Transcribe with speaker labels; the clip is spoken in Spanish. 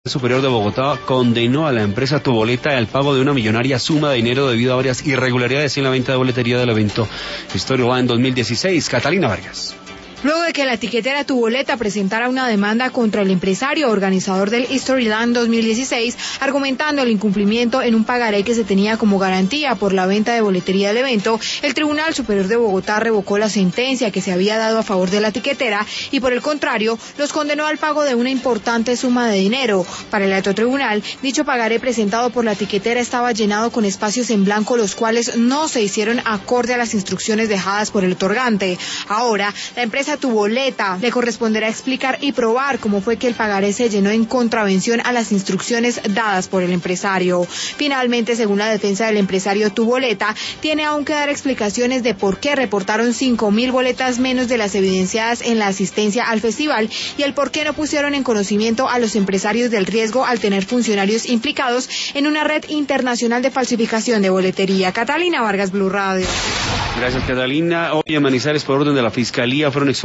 Speaker 1: Superior de Bogotá condenó a la empresa Tuboleta al pago de una millonaria suma de dinero debido a varias irregularidades en la venta de boletería del evento Storyline 2016. Catalina Vargas.
Speaker 2: Luego de que la etiquetera Tuboleta presentara una demanda contra el empresario organizador del Storyland 2016, argumentando el incumplimiento en un pagaré que se tenía como garantía por la venta de boletería del evento, el Tribunal Superior de Bogotá revocó la sentencia que se había dado a favor de la etiquetera y, por el contrario, los condenó al pago de una importante suma de dinero. Para el alto tribunal, dicho pagaré presentado por la etiquetera estaba llenado con espacios en blanco, los cuales no se hicieron acorde a las instrucciones dejadas por el otorgante. Ahora, la empresa Tuboleta le corresponderá explicar y probar cómo fue que el pagaré se llenó en contravención a las instrucciones dadas por el empresario. Finalmente, según la defensa del empresario Tuboleta, tiene aún que dar explicaciones de por qué reportaron 5.000 boletas menos de las evidenciadas en la asistencia al festival y el por qué no pusieron en conocimiento a los empresarios del riesgo al tener funcionarios implicados en una red internacional de falsificación de boletería. Catalina Vargas, Blue Radio.
Speaker 1: Gracias, Catalina. Hoy en Manizales, por orden de la Fiscalía, fueron